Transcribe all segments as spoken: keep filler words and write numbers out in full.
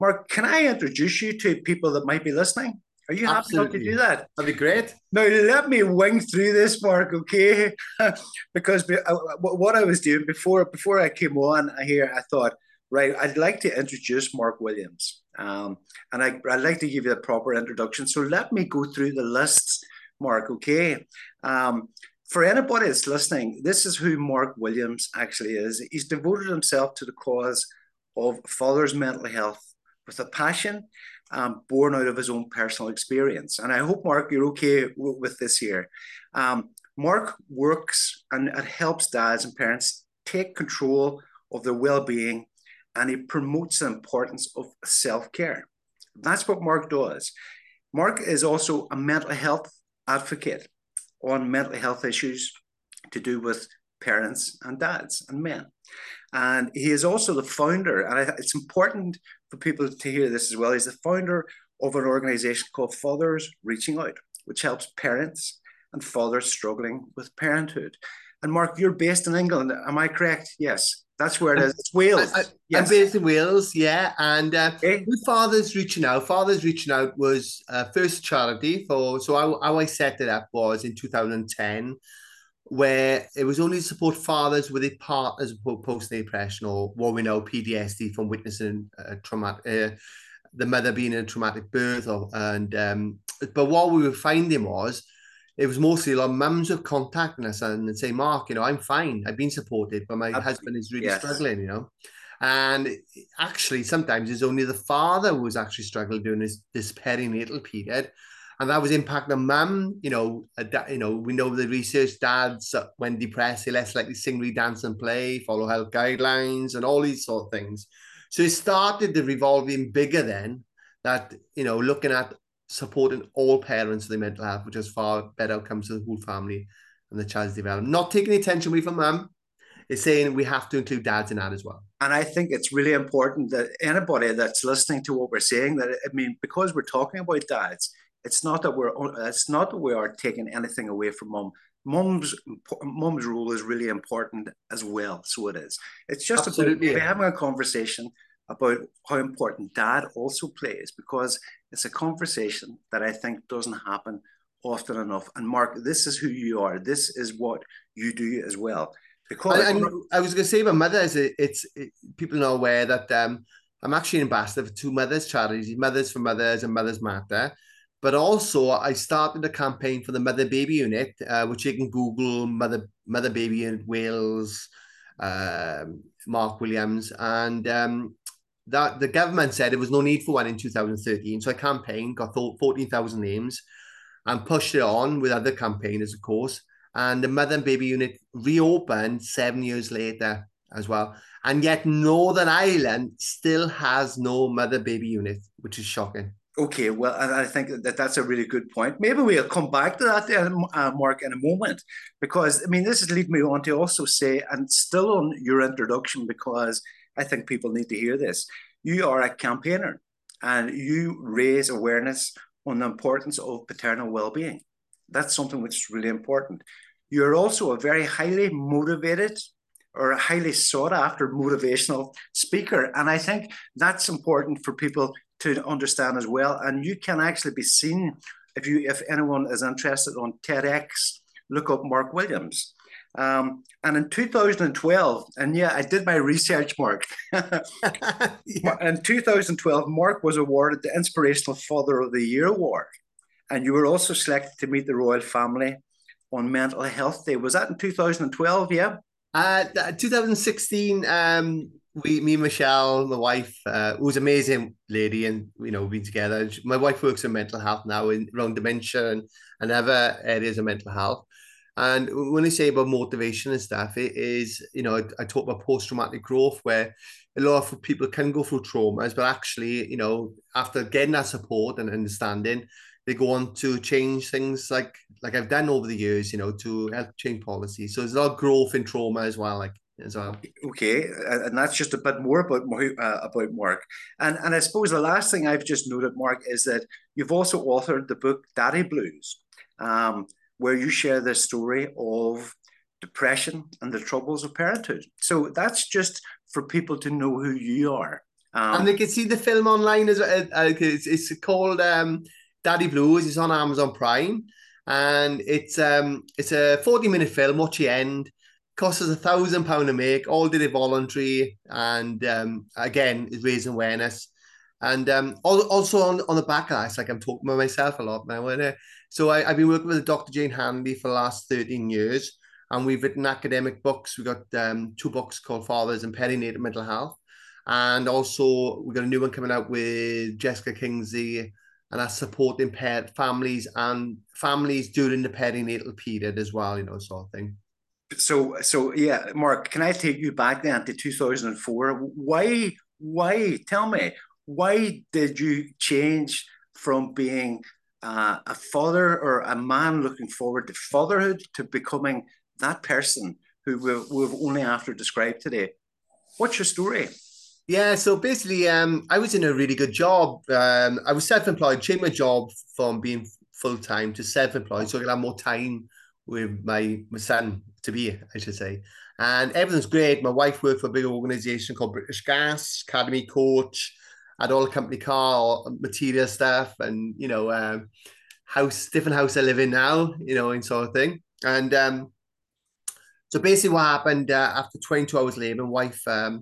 Mark, can I introduce you to people that might be listening? Are you happy enough to do Absolutely. that? That'd be great. Now, let me wing through this, Mark, okay? Because uh, what I was doing before before I came on here, I thought, right, I'd like to introduce Mark Williams. Um, and I, I'd like to give you a proper introduction. So let me go through the lists, Mark, okay? Um, for anybody that's listening, this is who Mark Williams actually is. He's devoted himself to the cause of fathers' mental health with a passion um, born out of his own personal experience. And I hope, Mark, you're okay w- with this here. Um, Mark works and it helps dads and parents take control of their well being, and he promotes the importance of self care. That's what Mark does. Mark is also a mental health advocate on mental health issues to do with parents and dads and men. And he is also the founder, and it's important for people to hear this as well. He's the founder of an organization called Fathers Reaching Out, which helps parents and fathers struggling with parenthood. And Mark, you're based in England. Am I correct? Yes, that's where it is. I'm, It's I, I, Wales. I'm Yes. based in Wales, yeah. And uh, Okay. with Fathers Reaching Out, Fathers Reaching Out was uh, first charity for, so how, how I set it up was in two thousand ten, where it was only to support fathers with a partners of post-natal depression, or what we know, P T S D, from witnessing a traumatic, uh, the mother being in a traumatic birth. Or, and um, But what we were finding was, it was mostly a lot of mums were contacting us and, and say, Mark, you know, I'm fine. I've been supported, but my husband is really Yes. struggling, you know. And actually, sometimes it's only the father who was actually struggling during this, this perinatal period. And that was impacting on mum. You know, da- you know, we know the research, dads, uh, when depressed, they're less likely to sing, read, dance, and play, follow health guidelines, and all these sort of things. So it started to revolve in bigger then, that, you know, looking at supporting all parents with their mental health, which has far better outcomes for the whole family and the child's development. Not taking attention away from mum, it's saying we have to include dads in that as well. And I think it's really important that anybody that's listening to what we're saying, that I mean, because we're talking about dads, it's not that we're it's not that we are taking anything away from mum. Mum's mum's role is really important as well. So it is. It's just about maybe Absolutely. having a conversation about how important dad also plays, because it's a conversation that I think doesn't happen often enough. And Mark, this is who you are. This is what you do as well. And, Because and I was going to say, my mother is a, it's it, people know aware that um, I'm actually an ambassador for two mothers charities, Mothers for Mothers and Mothers Matter. But also, I started a campaign for the Mother Baby Unit, uh, which you can Google Mother Mother Baby Unit Wales, um, Mark Williams, and um, that the government said there was no need for one in two thousand thirteen. So I campaigned, got fourteen thousand names, and pushed it on with other campaigners, of course. And the Mother and Baby Unit reopened seven years later as well. And yet Northern Ireland still has no Mother Baby Unit, which is shocking. okay, well, and I think that that's a really good point. Maybe we'll come back to that, uh, Mark, in a moment, because I mean, this is leading me on to also say, and still on your introduction, because I think people need to hear this. You are a campaigner, and you raise awareness on the importance of paternal well-being. That's something which is really important. You're also a very highly motivated or a highly sought after motivational speaker. And I think that's important for people to understand as well. And you can actually be seen, if you if anyone is interested, on TEDx, look up Mark Williams. Um, and in two thousand twelve, and yeah, I did my research, Mark. Yeah. In two thousand twelve, Mark was awarded the Inspirational Father of the Year award. And you were also selected to meet the royal family on Mental Health Day. Was that in two thousand twelve? Yeah. Uh, twenty sixteen, um, we, me and Michelle, my wife, uh, who's an amazing lady, and you know, we've been together. My wife works in mental health now, in around dementia and, and other areas of mental health. And when I say about motivation and stuff, it is, you know, I, I talk about post-traumatic growth, where a lot of people can go through traumas, but actually, you know, after getting that support and understanding, they go on to change things like like I've done over the years, you know, to help change policy. So there's a lot of growth in trauma as well, like as well. Okay, and that's just a bit more about uh, about Mark. And and I suppose the last thing I've just noted, Mark, is that you've also authored the book Daddy Blues, um, where you share the story of depression and the troubles of parenthood. So that's just for people to know who you are And Um, they can see the film online as well. Uh, it's, it's called um, Daddy Blues. It's on Amazon Prime, and it's um it's a forty minute film. Watch the end. Costs us a thousand pound to make. All did it voluntary, and um, again, it's raising awareness. And um, also on, on the back of that, it's like I'm talking about myself a lot now. And, uh, so I, I've been working with Doctor Jane Hanley for the last thirteen years, and we've written academic books. We've got um, two books called Fathers and Perinatal Mental Health. And also, we've got a new one coming out with Jessica Kingsley, and that's supporting pet families and families during the perinatal period as well, you know, sort of thing. so so yeah, Mark, can I take you back then to two thousand four? Why why tell me why did you change from being uh, a father or a man looking forward to fatherhood to becoming that person who we've, we've only after described today? What's your story? Yeah, so basically, um, I was in a really good job. Um, I was self-employed, changed my job from being full-time to self-employed, so I could have more time with my my son to be, I should say. And everything's great. My wife worked for a big organization called British Gas, Academy Coach, had all the company car, all material stuff, and you know, um, house, different house I live in now, you know, and sort of thing. And um, so basically, what happened uh, after twenty-two hours labour, my wife. Um,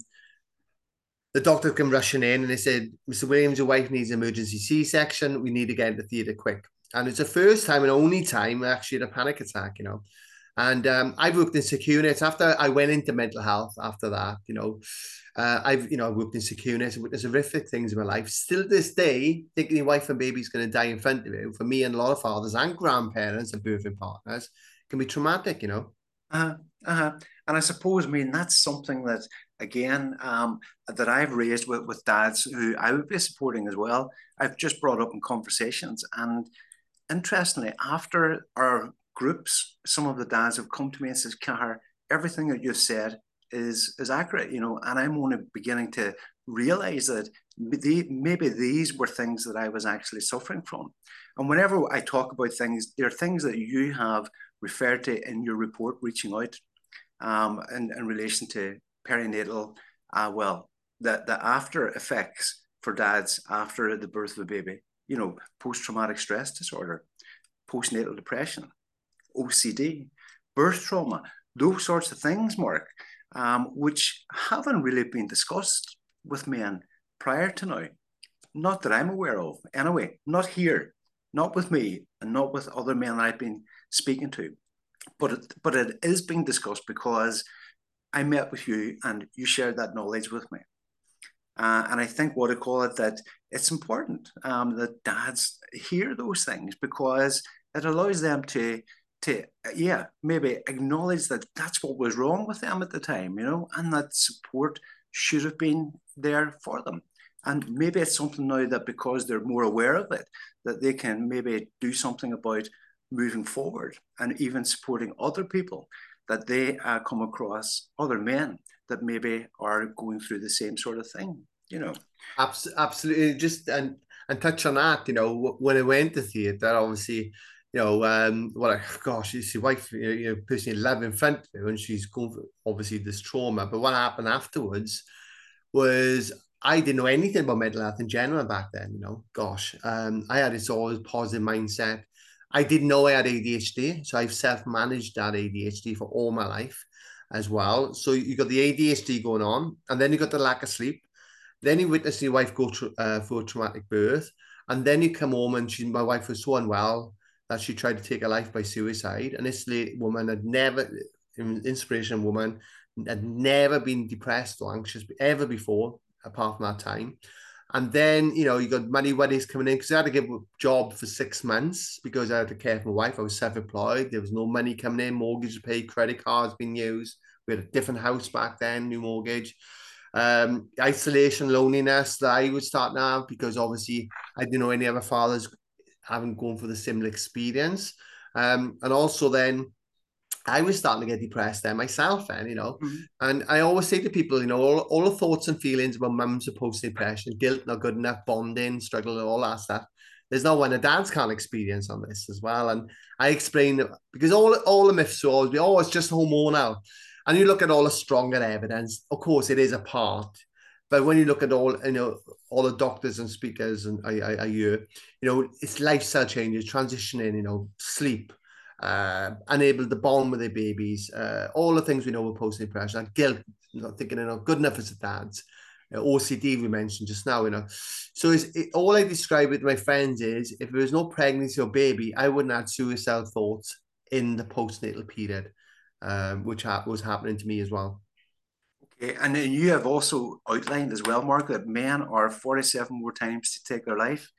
the doctor came rushing in and they said, Mister Williams, your wife needs an emergency C-section. We need to get into theatre quick. And it's the first time and only time I actually had a panic attack, you know. And um, I've worked in secure units. After I went into mental health after that, you know, uh, I've, you know, I worked in secure units. There's horrific things in my life. Still to this day, thinking your wife and baby's going to die in front of you, for me and a lot of fathers and grandparents and birthing partners, can be traumatic, you know. Uh-huh, uh-huh. And I suppose, I mean, that's something that, again, um, that I've raised with, with dads who I would be supporting as well. I've just brought up in conversations. And interestingly, after our groups, some of the dads have come to me and says, Cahir, everything that you've said is is accurate, you know, and I'm only beginning to realize that the, maybe these were things that I was actually suffering from. And whenever I talk about things, there are things that you have referred to in your report, reaching out um, in, in relation to perinatal, uh, well, the, the after effects for dads after the birth of a baby, you know, post traumatic stress disorder, postnatal depression, O C D, birth trauma, those sorts of things, Mark, um, which haven't really been discussed with men prior to now. Not that I'm aware of. Anyway, not here, not with me, and not with other men that I've been speaking to. But it, but it is being discussed because I met with you and you shared that knowledge with me. Uh, and I think what I call it that it's important um, that dads hear those things because it allows them to to yeah maybe acknowledge that that's what was wrong with them at the time, you know, and that support should have been there for them. And maybe it's something now that because they're more aware of it, that they can maybe do something about moving forward and even supporting other people that they uh, come across other men that maybe are going through the same sort of thing, you know. Absolutely. Just and and touch on that, you know, when I went to theatre, obviously, you know, um, well, I, gosh, you see, wife, you know, personally love in front of you, and she's going for obviously this trauma. But what happened afterwards was I didn't know anything about mental health in general back then. You know, gosh, um, I had this always positive mindset. I didn't know I had A D H D, so I've self-managed that A D H D for all my life as well. So you got the A D H D going on, and then you got the lack of sleep. Then you witness your wife go through uh, for a traumatic birth, and then you come home and she, my wife was so unwell that she tried to take her life by suicide. And this lady, woman had never, inspirational woman, had never been depressed or anxious ever before, apart from that time. And then, you know, you got money worries coming in because I had to give a job for six months because I had to care for my wife. I was self-employed. There was no money coming in, mortgage to pay, credit cards being used. We had a different house back then, new mortgage. Um, isolation, loneliness that I was starting to have because obviously I didn't know any other fathers having gone for the similar experience. Um, and also then I was starting to get depressed then myself then, you know. Mm-hmm. And I always say to people, you know, all, all the thoughts and feelings about mums are post-depression, guilt, not good enough, bonding, struggle, all that stuff. There's no one a dads can't experience on this as well. And I explain because all, all the myths will always be, oh, it's just hormonal. And you look at all the stronger evidence, of course, it is a part, But when you look at all, you know, all the doctors and speakers and I, I, I hear, you know, it's lifestyle changes, transitioning, you know, sleep, uh, unable to bond with their babies, uh, all the things we know with postnatal depression, guilt, not thinking they're not good enough as a dad, uh, O C D we mentioned just now, you know. So it's, it, all I describe with my friends is if there was no pregnancy or baby, I wouldn't have suicidal thoughts in the postnatal period, um, which ha- was happening to me as well. Okay. And then you have also outlined as well, Mark, that men are forty-seven more times to take their life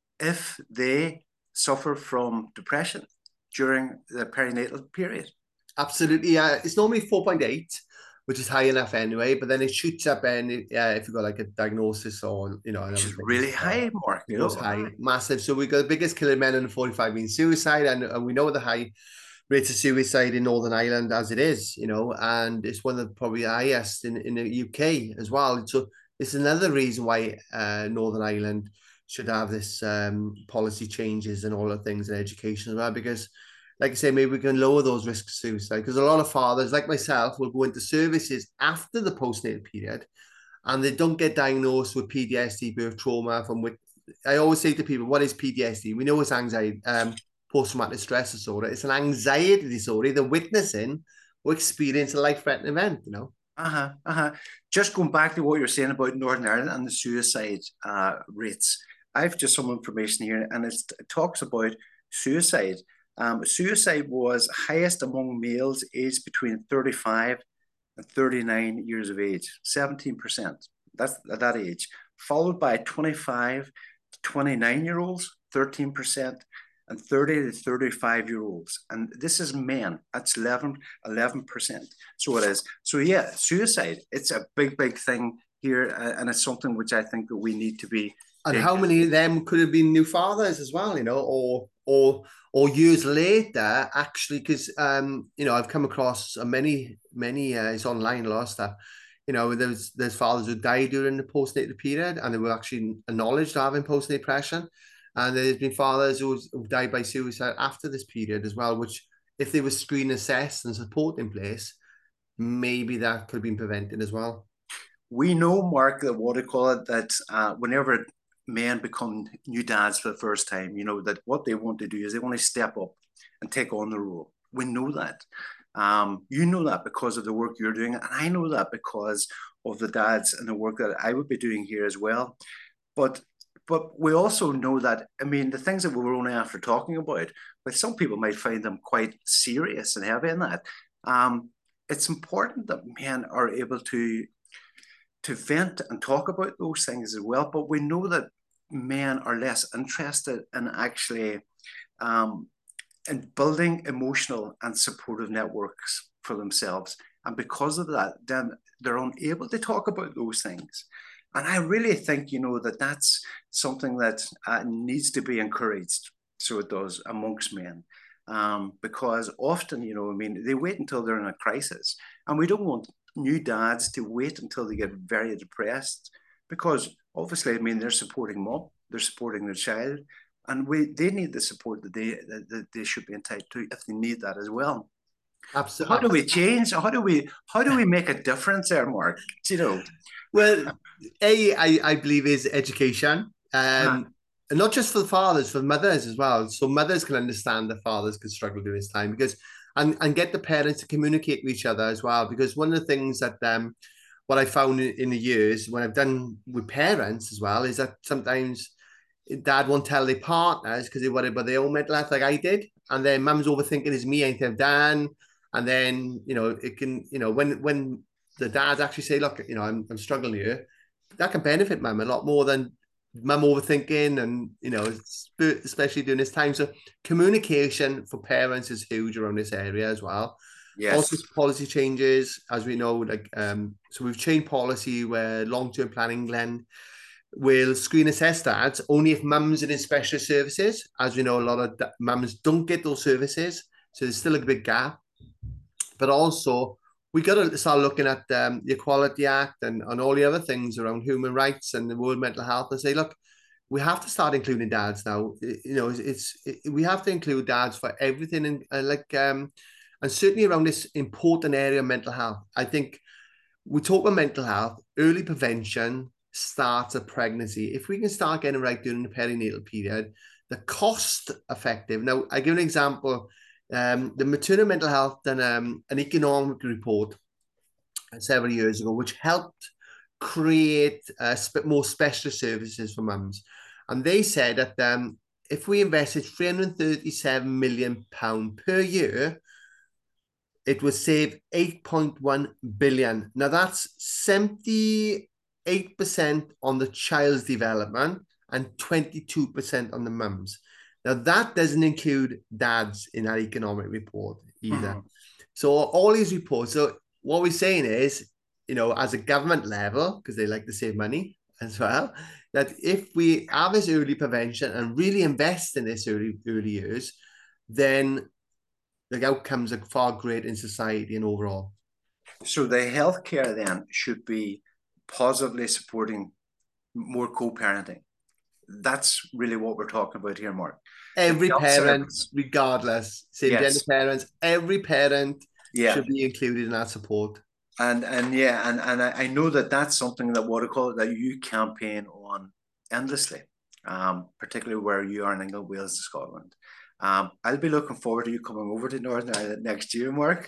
if they suffer from depression during the perinatal period. Absolutely, yeah. It's normally four point eight, which is high enough anyway, but then it shoots up and yeah, if you've got like a diagnosis or, you know, and Which other is things, really uh, high, Mark. it You goes know, high, massive. So we got the biggest killer men under forty-five being suicide, and, and we know the high rates of suicide in Northern Ireland as it is, you know, and it's one of the probably highest in, in the U K as well. So it's another reason why uh, Northern Ireland should have this um, policy changes and all the things in education as well, because like I say, maybe we can lower those risks of suicide because a lot of fathers, like myself, will go into services after the postnatal period and they don't get diagnosed with P T S D, birth trauma. From which I always say to people, what is P T S D? We know it's anxiety, um, post-traumatic stress disorder. It's an anxiety disorder, either witnessing or experience a life-threatening event, you know. uh-huh, uh-huh. Just going back to what you're saying about Northern Ireland and the suicide uh, rates, I've just some information here, and it's, it talks about suicide. Um, suicide was highest among males aged between thirty-five and thirty-nine years of age, seventeen percent. That's at that age, followed by twenty-five to twenty-nine year olds, thirteen percent, and thirty to thirty-five year olds. And this is men, that's eleven, eleven percent. So it is. So, yeah, suicide, it's a big, big thing here. Uh, and it's something which I think that we need to be. And Big. how many of them could have been new fathers as well, you know, or or or years later, actually, because um, you know, I've come across many, many uh, it's online a lot of stuff. You know, there's there's fathers who died during the postnatal period and they were actually acknowledged having postnatal depression. And there's been fathers who have died by suicide after this period as well, which if they were screen assessed and support in place, maybe that could have been prevented as well. We know, Mark, that what do you call it, that uh, whenever men become new dads for the first time, you know, that what they want to do is they want to step up and take on the role. We know that. Um, you know that because of the work you're doing, and I know that because of the dads and the work that I would be doing here as well. But but we also know that, I mean, the things that we were only after talking about, but some people might find them quite serious and heavy in that. Um, it's important that men are able to to vent and talk about those things as well. But we know that men are less interested in actually um, in building emotional and supportive networks for themselves. And because of that, then they're unable to talk about those things. And I really think, you know, that that's something that uh, needs to be encouraged. So it does amongst men. Um, because often, you know, I mean, they wait until they're in a crisis. And we don't want new dads to wait until they get very depressed because obviously, I mean, they're supporting mom, they're supporting their child, and we they need the support that they that, that they should be entitled to if they need that as well. Absolutely. How do we change? How do we how do we make a difference there, Mark? Do you know? Well, a I, I believe is education, um, and not just for the fathers, for the mothers as well. So mothers can understand the fathers can struggle during this time because and and get the parents to communicate with each other as well. Because one of the things that um, what I found in, in the years when I've done with parents as well is that sometimes dad won't tell their partners because they worry about their own mental health, like I did, and then mum's overthinking is me anything I've done, and then you know it can you know when when the dads actually say, look, you know, I'm, I'm struggling here, that can benefit mum a lot more than mum overthinking and, you know, especially during this time. So communication for parents is huge around this area as well. Yes. Also policy changes, as we know, like, um, so we've changed policy where long-term planning, Glenn, will screen assess dads only if mums are in special services. As we know, a lot of mums don't get those services. So there's still a big gap. But also, we got to start looking at um, the Equality Act and, and all the other things around human rights and the World Mental Health and say, look, we have to start including dads now. You know, it's, it, we have to include dads for everything, and uh, like, um, and certainly around this important area of mental health. I think we talk about mental health, early prevention starts at pregnancy. If we can start getting right during the perinatal period, the cost effective. Now, I give an example. Um, the Maternal Mental Health done um, an economic report several years ago, which helped create uh, sp- more specialist services for mums. And they said that um, if we invested three hundred thirty-seven million pounds per year, it would save eight point one billion. Now that's seventy-eight percent on the child's development and twenty-two percent on the mums. Now that doesn't include dads in that economic report either. Mm-hmm. So all these reports, so what we're saying is, you know, as a government level, because they like to save money as well, that if we have this early prevention and really invest in this early, early years, then the outcomes are far greater in society and overall. So the healthcare then should be positively supporting more co-parenting. That's really what we're talking about here, Mark. Every parent, service. Regardless, same yes. gender parents, every parent yeah. should be included in that support. And and yeah, and and I know that that's something that what I call it that you campaign on endlessly, um, particularly where you are in England, Wales, and Scotland. Um, I'll be looking forward to you coming over to Northern Ireland next year, Mark,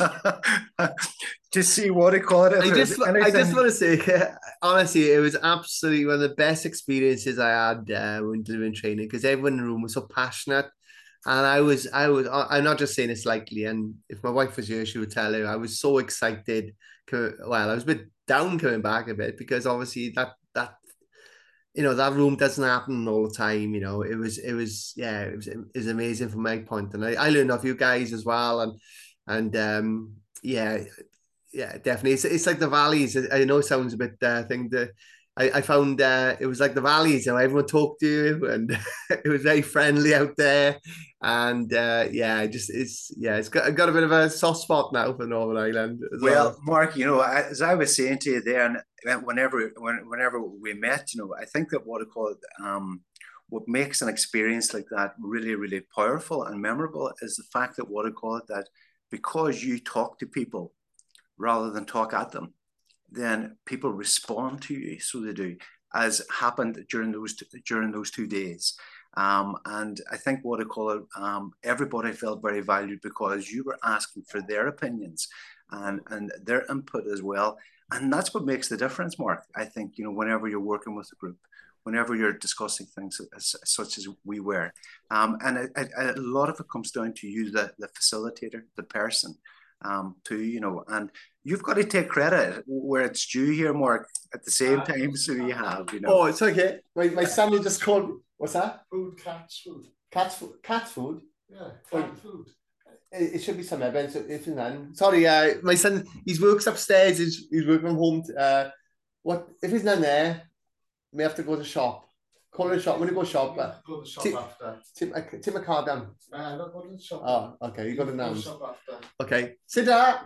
to see what I call it. I just, I just want to say, honestly, it was absolutely one of the best experiences I had uh, when delivering training, because everyone in the room was so passionate. And I was, I was, I'm not just saying this lightly. And if my wife was here, she would tell you, I was so excited. Well, I was a bit down coming back a bit, because obviously that, that, you know, that room doesn't happen all the time. You know, it was, it was, yeah, it was, it was amazing from my point. And I, I learned off you guys as well. And, and, um, yeah, yeah, definitely. It's, it's like the valleys. I know it sounds a bit, uh, thing that, I, I found uh, it was like the valleys, you know, everyone talked to you, and it was very friendly out there. And uh, yeah, just it's yeah, it's got, got a bit of a soft spot now for Northern Ireland as well. Well, Mark, you know, as I was saying to you there, and whenever when, whenever we met, you know, I think that what I call it, um, what makes an experience like that really, really powerful and memorable is the fact that what I call it that because you talk to people rather than talk at them, then people respond to you. So they do, as happened during those during those two days. Um, and I think what I call it, um, everybody felt very valued because you were asking for their opinions and, and their input as well. And that's what makes the difference, Mark. I think, you know, whenever you're working with a group, whenever you're discussing things as, such as we were. Um, and it, it, a lot of it comes down to you, the, the facilitator, the person. Um, to, you know, and you've got to take credit where it's due here, Mark, at the same time. So you have, you know. Oh, it's okay. My, my son just called, what's that? Food, cat's food. Cat's food? Cat's food? Yeah, cat oh, food. It, it should be some event. If none. Sorry, uh, my son, he works upstairs. He's, he's working from home. Uh, what if he's none there? We have to go to shop. Call in the shop. I'm going to go shop. Uh, go to the shop T- after. Take, take my car down. Nah, not go to the shop. Oh, okay. You got it now. Shop after. Okay. Sit down.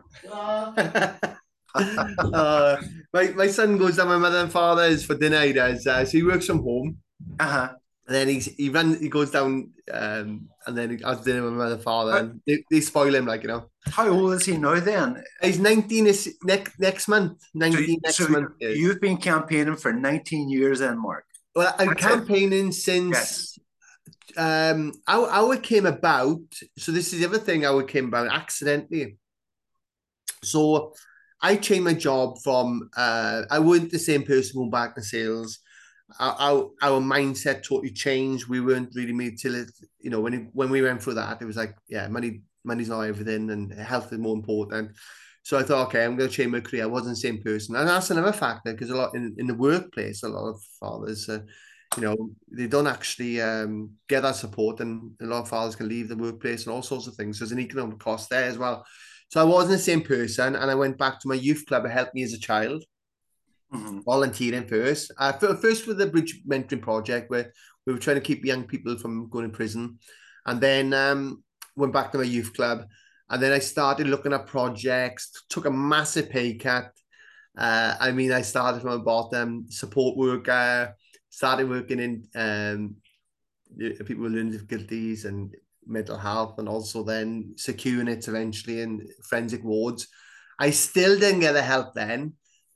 Yeah. uh, my, my son goes down my mother and father's for dinner. He does. Uh, so he works from home. Uh-huh. And then he's, he runs, he goes down um, and then he has dinner with my mother and father. How, and they, they spoil him, like, you know. How old is he now then? He's nineteen is next, next month. nineteen so, next so month. You've been campaigning for nineteen years then, Mark? Well, I'm That's campaigning it. since yes. um, how, how it came about. So this is the other thing, how it came about accidentally. So I changed my job from, uh, I wasn't the same person going back to sales. Our, our, our mindset totally changed. We weren't really made till it, you know, when it, when we went through that, it was like, yeah, money, money's not everything and health is more important. So I thought, okay, I'm going to change my career. I wasn't the same person. And that's another factor, because a lot in, in the workplace, a lot of fathers, uh, you know, they don't actually um, get that support, and a lot of fathers can leave the workplace and all sorts of things. So there's an economic cost there as well. So I wasn't the same person, and I went back to my youth club that helped me as a child, mm-hmm. volunteering first. Uh, first with the Bridge Mentoring Project, where we were trying to keep young people from going to prison. And then um, went back to my youth club. And then I started looking at projects, took a massive pay cut. Uh, I mean, I started from the bottom, support worker, started working in um, people with learning difficulties and mental health, and also then secure units eventually in forensic wards. I still didn't get the help then,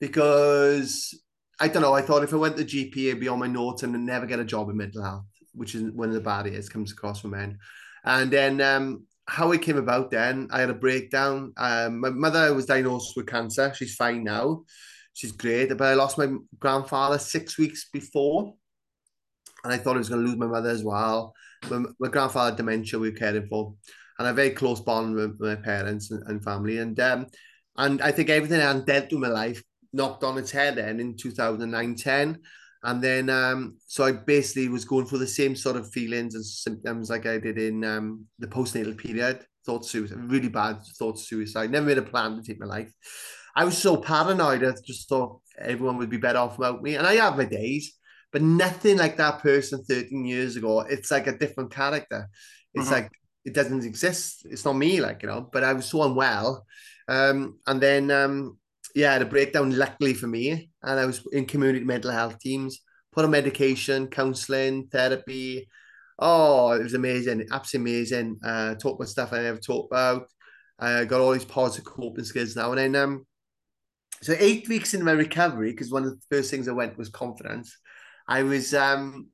because I don't know. I thought if I went to G P, it'd be on my notes and I'd never get a job in mental health, which is one of the barriers comes across for men. And then um, how it came about then, I had a breakdown. Um, my mother was diagnosed with cancer. She's fine now. She's great. But I lost my grandfather six weeks before. And I thought I was going to lose my mother as well. My, my grandfather had dementia we were caring for. And I had a very close bond with my parents and, and family. And um, and I think everything I had dealt with my life knocked on its head then in two thousand nine ten. And then, um, so I basically was going through the same sort of feelings and symptoms like I did in um, the postnatal period. Thought suicide, really bad thought suicide. Never made a plan to take my life. I was so paranoid. I just thought everyone would be better off without me. And I have my days, but nothing like that person thirteen years ago. It's like a different character. It's mm-hmm. like, it doesn't exist. It's not me, like, you know, but I was so unwell. Um, and then, um, yeah, I had a breakdown, luckily for me. And I was in community mental health teams, put on medication, counseling, therapy. Oh, it was amazing. Absolutely amazing. Uh, talked about stuff I never talked about. I uh, got all these positive coping skills now. And then, um, so eight weeks in my recovery, because one of the first things I went was confidence. I was, um,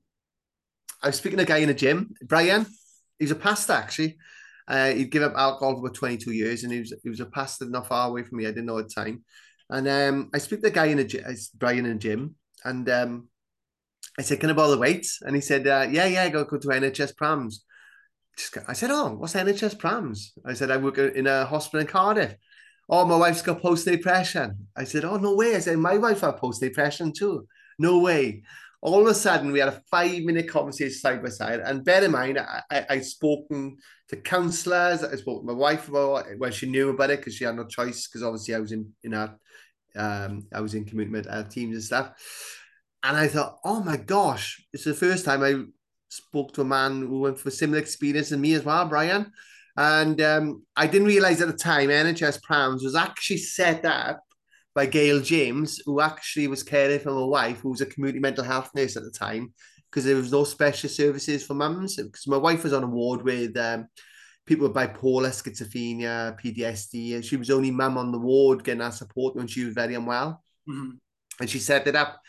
I was speaking to a guy in a gym, Brian. He was a pastor, actually. Uh, he'd given up alcohol for about twenty-two years, and he was he was a pastor not far away from me. I didn't know at the time. And um, I speak to a guy in a gym, Brian in a gym, and um, I said, "Can I borrow the weights?" And he said, uh, "Yeah, yeah, I got to go to N H S Prams." I said, "Oh, what's N H S Prams?" I said, "I work in a hospital in Cardiff." "Oh, my wife's got post-depression." I said, "Oh, no way." I said, "My wife had post-depression too." "No way." All of a sudden, we had a five-minute conversation side by side. And bear in mind, I, I, I'd spoken to counsellors. I spoke to my wife about it when she knew about it because she had no choice. Because obviously, I was in in our, um, I was in commitment uh, teams and stuff. And I thought, oh my gosh, it's the first time I spoke to a man who went for a similar experience as me as well, Brian. And um, I didn't realize at the time N H S Prams was actually set up by Gail James, who actually was caring for my wife, who was a community mental health nurse at the time, because there was no special services for mums. Because my wife was on a ward with um, people with bipolar, schizophrenia, P T S D, and she was only mum on the ward getting that support when she was very unwell. Mm-hmm. And she set it up.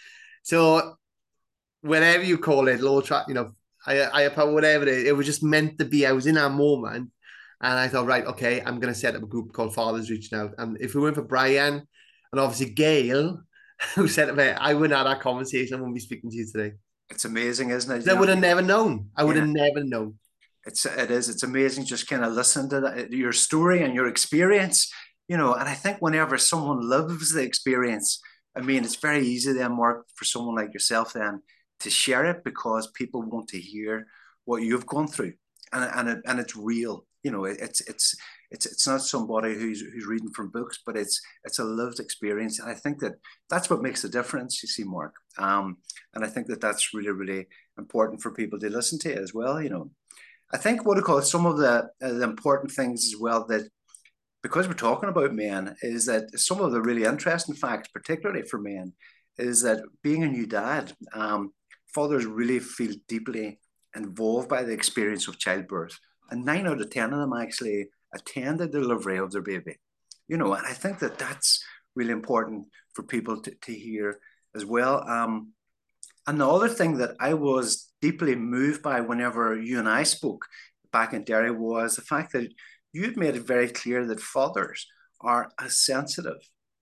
So whatever you call it, low track, you know, I, I, whatever it is, it was just meant to be. I was in that moment, and I thought, right, okay, I'm going to set up a group called Fathers Reaching Out. And if we went for Brian, and obviously Gail, who said to me, I wouldn't have that conversation, I wouldn't be speaking to you today. It's amazing, isn't it? I would have never known. I would yeah. have never known. It's it is. It's amazing just kind of listen to that, your story and your experience, you know. And I think whenever someone lives the experience, I mean, it's very easy then, Mark, for someone like yourself then to share it because people want to hear what you've gone through, and and it, and it's real. You know, it's it's it's it's not somebody who's who's reading from books, but it's it's a lived experience. And I think that that's what makes the difference. You see, Mark, um, and I think that that's really really important for people to listen to as well. You know, I think what I call some of the, uh, the important things as well that because we're talking about men is that some of the really interesting facts, particularly for men, is that being a new dad, um, fathers really feel deeply involved by the experience of childbirth. And nine out of ten of them actually attend the delivery of their baby. You know, and I think that that's really important for people to, to hear as well. Um, and the other thing that I was deeply moved by whenever you and I spoke back in Derry was the fact that you'd made it very clear that fathers are as sensitive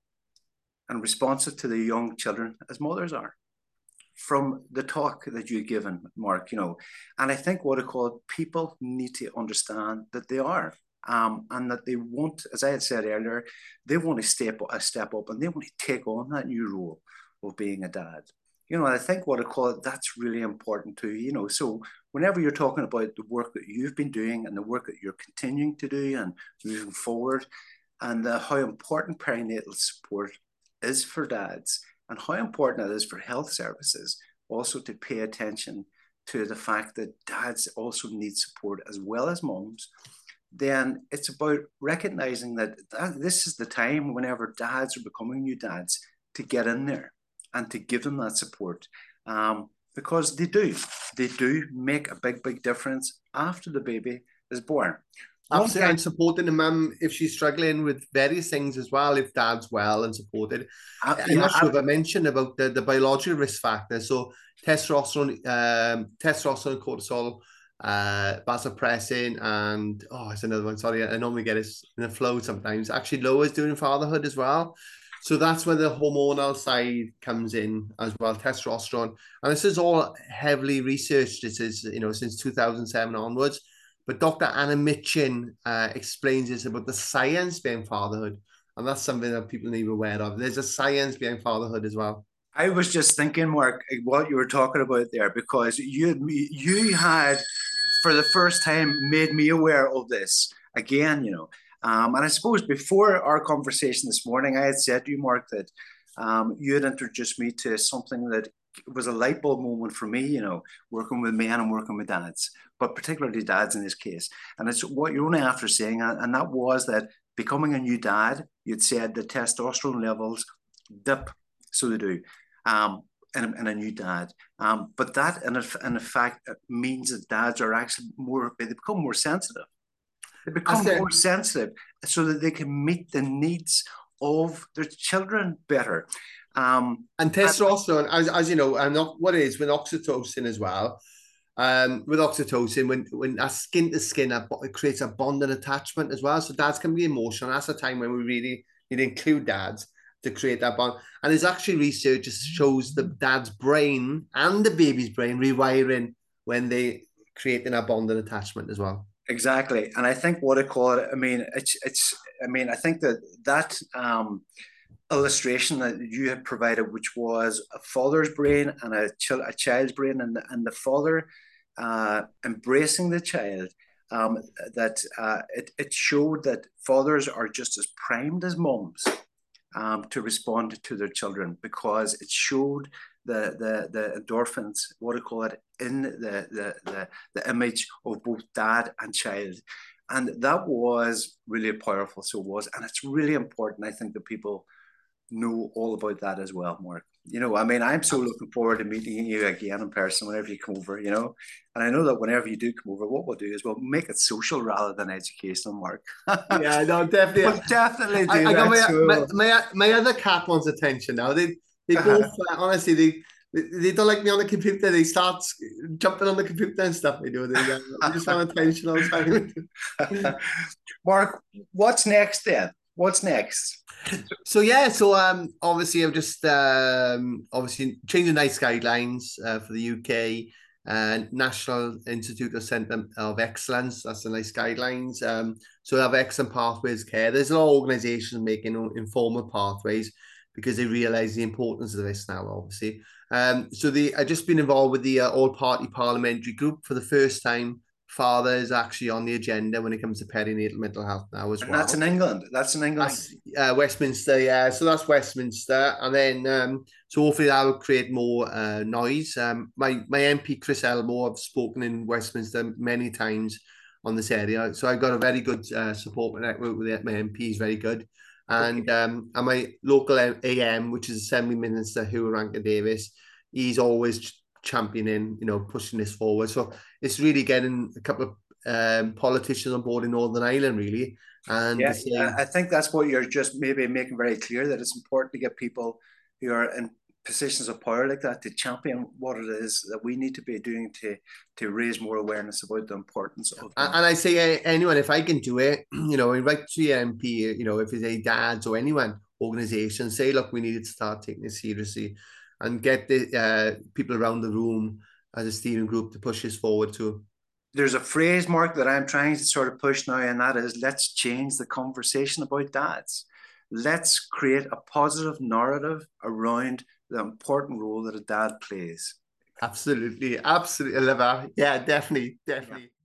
and responsive to the young children as mothers are. From the talk that you've given, Mark, you know, and I think what I call people need to understand that they are, um, and that they want, as I had said earlier, they want to step a step up and they want to take on that new role of being a dad. You know, and I think what I call it, that's really important too. You know, so whenever you're talking about the work that you've been doing and the work that you're continuing to do and moving forward, and uh, how important perinatal support is for dads. And how important it is for health services also to pay attention to the fact that dads also need support as well as moms, then it's about recognizing that, that this is the time whenever dads are becoming new dads to get in there and to give them that support. Um, because they do. They do make a big, big difference after the baby is born. one Absolutely, thing, and supporting the mum if she's struggling with various things as well, if dad's well and supported. I, I'm yeah, not sure I, if I mentioned about the, the biological risk factors. So testosterone, um, testosterone, cortisol, uh, vasopressin, and oh, it's another one. Sorry, I normally get it in a flow sometimes. Actually, lowers during fatherhood as well. So that's where the hormonal side comes in as well, testosterone. And this is all heavily researched. This is, you know, since two thousand seven onwards. But Doctor Anna Mitchin uh, explains this about the science behind fatherhood. And that's something that people need to be aware of. There's a science behind fatherhood as well. I was just thinking, Mark, what you were talking about there, because you you had, for the first time, made me aware of this again, you know. Um, and I suppose before our conversation this morning, I had said to you, Mark, that um, you had introduced me to something that was a light bulb moment for me, you know, working with men and working with dads, but particularly dads in this case. And it's what you're only after saying, and that was that becoming a new dad, you'd said the testosterone levels dip, so they do. Um, and, and a new dad. Um, but that, in, a, in fact, means that dads are actually more, they become more sensitive. They become more sensitive so that they can meet the needs of their children better. Um, and testosterone, as, as you know, and what it is with oxytocin as well. Um, with oxytocin, when when that skin to skin, it creates a bond and attachment as well. So dads can be emotional. That's the time when we really need to include dads to create that bond. And there's actually research that shows the dad's brain and the baby's brain rewiring when they creating a bond and attachment as well. Exactly. And I think what I call it, I mean, it's, it's, I mean, I think that that um, illustration that you had provided, which was a father's brain and a, ch- a child's brain, and the, and the father uh, embracing the child, um, that uh, it, it showed that fathers are just as primed as moms um, to respond to their children, because it showed the the the endorphins, what do you call it, in the, the the the image of both dad and child. And that was really powerful, so it was. And it's really important, I think, that people know all about that as well, Mark. You know, I mean, I'm so looking forward to meeting you again in person whenever you come over, you know. And I know that whenever you do come over, what we'll do is we'll make it social rather than educational, Mark. Yeah, no, definitely. We'll definitely do I, I that. got my, so. my, my, my other cat wants attention now. They they both, uh, honestly, they, they don't like me on the computer. They start jumping on the computer and stuff. They do. They, uh, they just want attention all the time. Mark, what's next then? What's next? So yeah, so um, obviously I've just um, obviously changing NICE guidelines uh, for the U K and uh, National Institute of Centre of Excellence. That's the NICE guidelines. Um, so we have Excellent Pathways Care. There's a lot of organisations making informal pathways because they realise the importance of this now, obviously. Um, so the I just been involved with the uh, all-party parliamentary group for the first time. Father is actually on the agenda when it comes to perinatal mental health now as and well. That's in England. That's in England. That's uh, Westminster, yeah. So that's Westminster, and then um, so hopefully that will create more uh, noise. Um, my my M P Chris Elmore, I've spoken in Westminster many times on this area, so I've got a very good uh, support network with my M P. Is very good, and okay. um, and my local A M, which is Assembly Minister Hugh Rankin Davis, he's always championing, you know, pushing this forward. So it's really getting a couple of um, politicians on board in Northern Ireland, really. And yeah, saying, yeah, I think that's what you're just maybe making very clear, that it's important to get people who are in positions of power like that to champion what it is that we need to be doing to to raise more awareness about the importance of them. And I say, anyone, if I can do it, you know, invite to your M P, you know, if it's a dads or anyone, organization, say, look, we need to start taking this seriously and get the uh, people around the room as a steering group to push this forward too. There's a phrase, Mark, that I'm trying to sort of push now, and that is, let's change the conversation about dads. Let's create a positive narrative around the important role that a dad plays. Absolutely. Absolutely. I love that. Yeah, definitely. Definitely.